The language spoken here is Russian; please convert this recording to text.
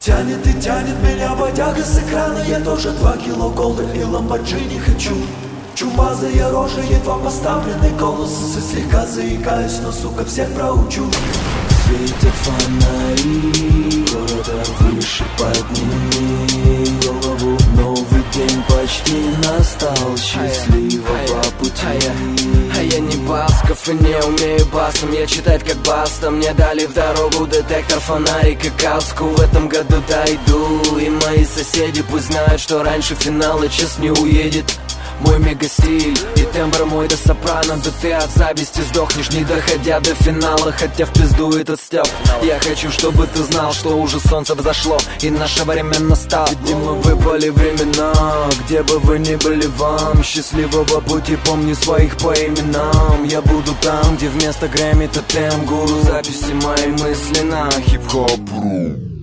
Тянет и тянет меня бодяга с экрана. Я тоже 2 кило голда и ламборджини хочу. Чумазая рожа, едва поставленный голос. Слегка заикаюсь, но, сука, всех проучу. Светят фонари, города выше, подними голову. Новый день почти настал, счастливого пути. А я не Басков и не умею басом я читать как Баста. Мне дали в дорогу детектор, фонарик и каску. В этом году дойду, и мои соседи пусть знают, что раньше финала час не уедет. Мой мега-стиль и тембр мой до сопрано. Да ты от зависти сдохнешь, не доходя до финала. Хотя в пизду этот стёб. Я хочу, чтобы ты знал, что уже солнце взошло и наше время настало. Видимо, выпали времена, где бы вы ни были вам. Счастливого пути, помни своих по именам. Я буду там, где вместо Грэмми тотем гуру. Записи мои мысли на хип-хоп.